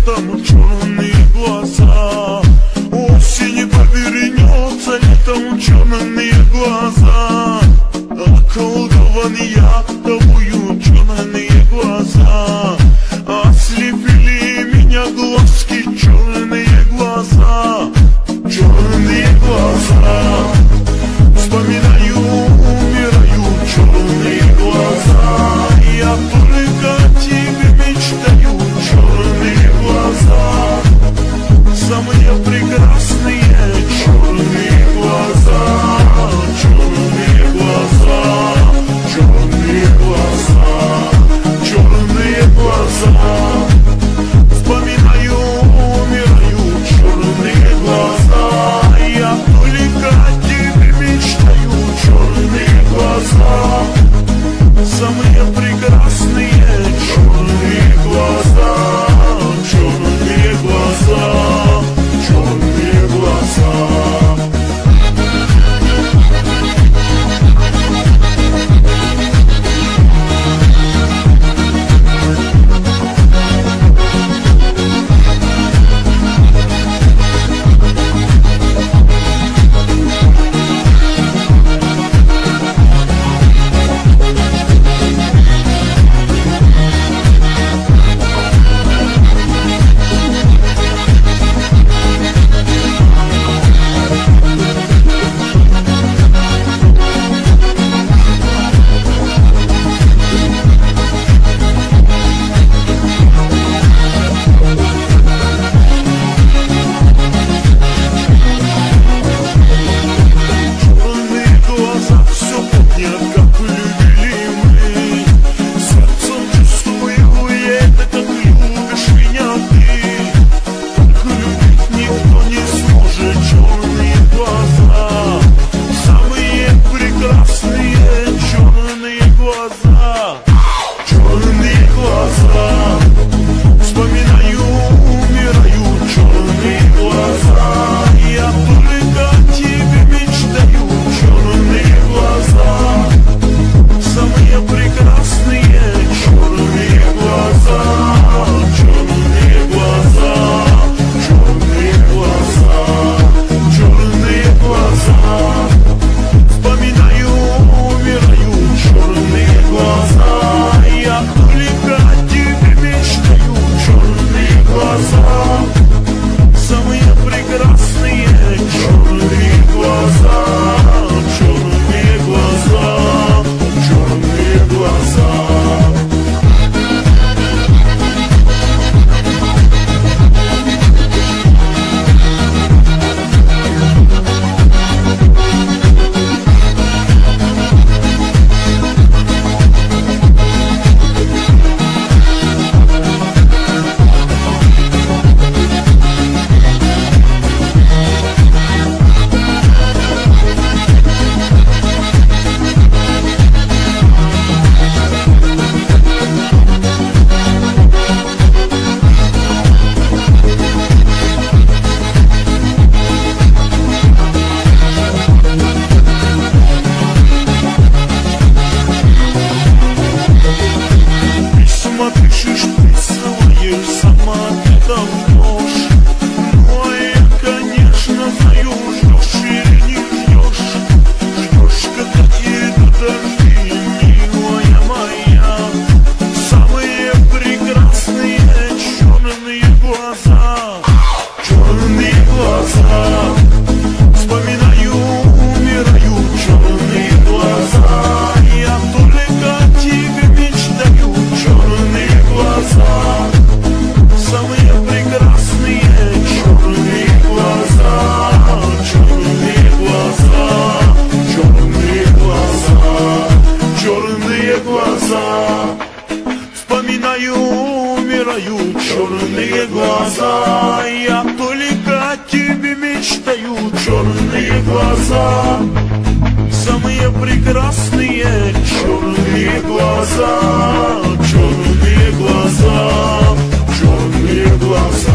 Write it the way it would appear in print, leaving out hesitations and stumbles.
летом черные глаза. Осень повернется, летом черные глаза. Околдован я тобою, черные глаза. Ослепили меня глазки, черные глаза. Черные глаза. Вспоминаю, умираю, черные глаза. Я только о тебе мечтаю, черные глаза. Самые прекрасные черные глаза. Черные глаза. Черные глаза. Черные глаза. Вспоминаю, умираю, черные глаза. Я только о тебе мечтаю, черные глаза. Самые прекрасные черные глаза. Черные глаза. Черные глаза. Вспоминаю, умираю, черные глаза. Я только о тебе мечтаю, черные глаза. Самые прекрасные черные глаза. Черные глаза. Черные глаза.